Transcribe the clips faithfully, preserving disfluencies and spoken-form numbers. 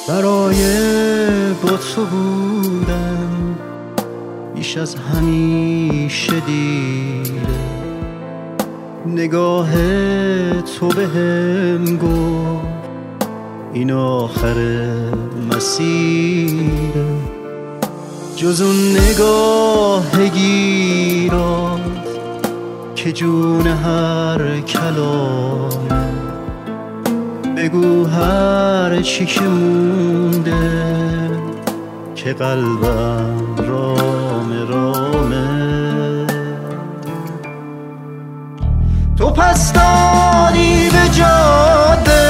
برای با تو بودم بیش از همیشه دیره، نگاه تو بهم گفت این آخر مسیره. جز اون نگاه گیرات که جون هر کلامه، بگو هر چی که مونده که قلبم رام رامه. تو پس داری به جاده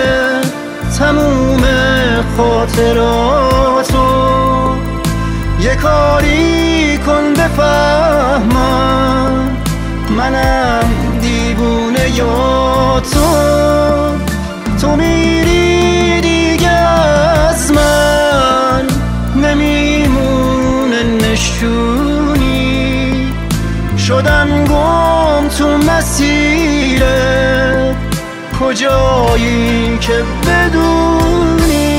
تموم خاطراتو، یه کاری کن بفهمم منم دیوونه یا تو. تو میری دیگه از من نمیمونه نشونی، شدم گم تو مسیرت، کجایی که بدونی.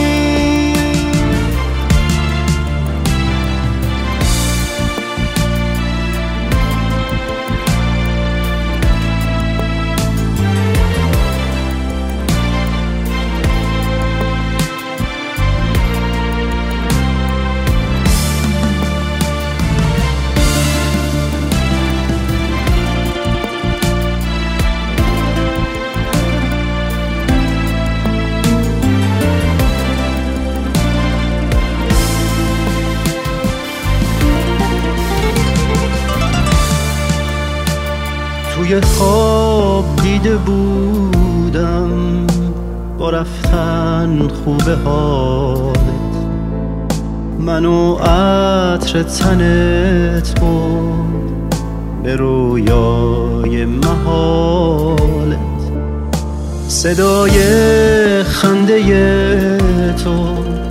توی خواب دیده بودم با رفتن خوبه حالت، منو عطر تنت برد به رویای محالت. صدای خنده تو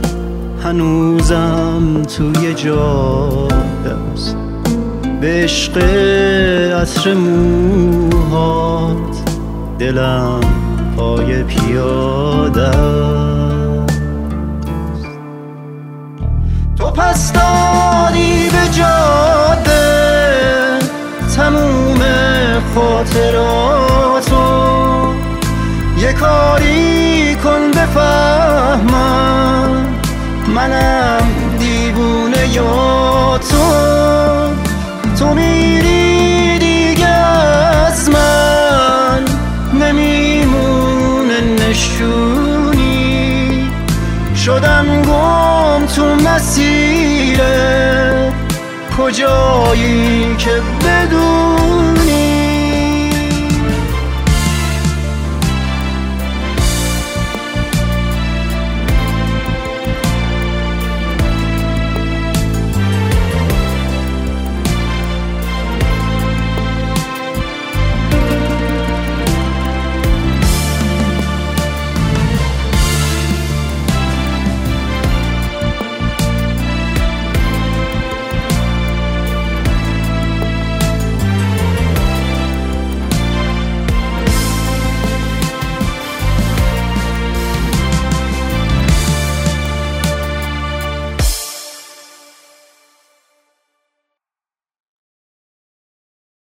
هنوزم توی جاده است، به عشق عطر موهات دلم پای پیاده است. تو پس داری به جاده تموم خاطراتو، یه کاری کن بفهمم منم دیوونه یا تو. تو میری دیگه از من نمیمونه نشونی، شدم گم تو مسیرت، کجایی که بدونی.